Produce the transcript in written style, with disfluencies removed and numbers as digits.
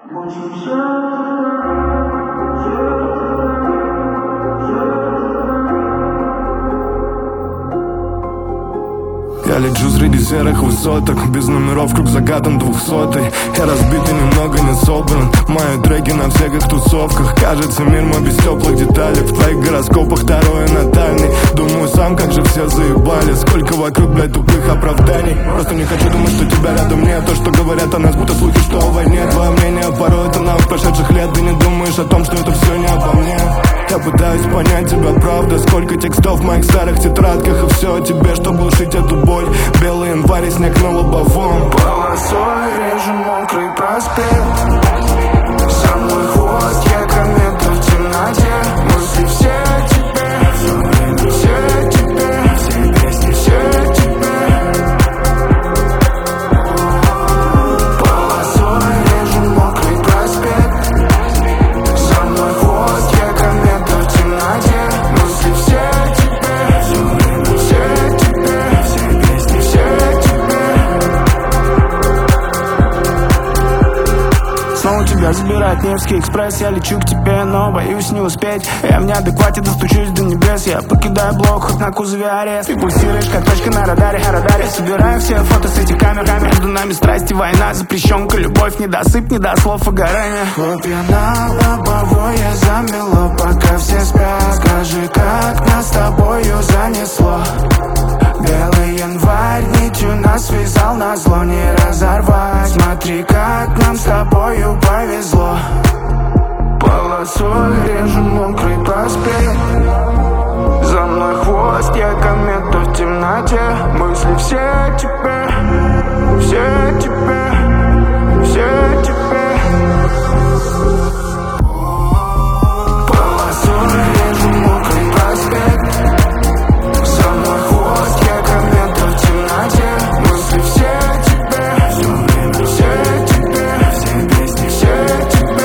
Я лечу среди серых высоток, без номеров, круг загадан 200-й. Я разбит и немного не собран, мои треки на всех их тусовках. Кажется, мир мой без теплых деталей, в твоих гороскопах второй натальный. Думаю сам, как же все заебали, сколько вокруг, блядь, тупых оправданий. Просто не хочу думать, что тебя рядом нет. То, что говорят о нас, будто слухи, что о войне. Твое мнение порой это навык прошедших лет. Ты не думаешь о том, что это все не обо мне. Я пытаюсь понять тебя, правда. Сколько текстов в моих старых тетрадках, и все о тебе, чтобы глушить эту боль. Белый январь и снег на лобовом. Полосой режу мокрый проспект. За мной хвост, я комета в темноте. Мысли все о тебе, все о тебе, все песни, все о тебе. Полосой режу мокрый проспект. За мной хвост, я комета в темноте. Мысли все о тебе, все о тебе, все песни, все о тебе. Снова тебя забирает Невский экспресс. Я лечу к тебе, но боюсь не успеть. Я в неадеквате достучусь до небес. Я покидаю блок, хоть на кузове арест. Ты пульсируешь, как точка на радаре. Я собираю все фото с этих камер. Между нами страсти, война, запрещенка, любовь, недосып, недослов, выгорание. Хлопья на лобовое замело, пока все спят. Скажи, как нас с тобою занесло? Белый январь нитью нас связал, назло не разорвать. Смотри, как нам с тобою повезло. Полосой режу мокрый проспект. За мной хвост, я комета в темноте. Мысли все о тебе, все о тебе, все о тебе. Полосой режу мокрый проспект. За мной хвост, я комета в темноте. Мысли все о тебе, все о тебе, все песни, все о тебе.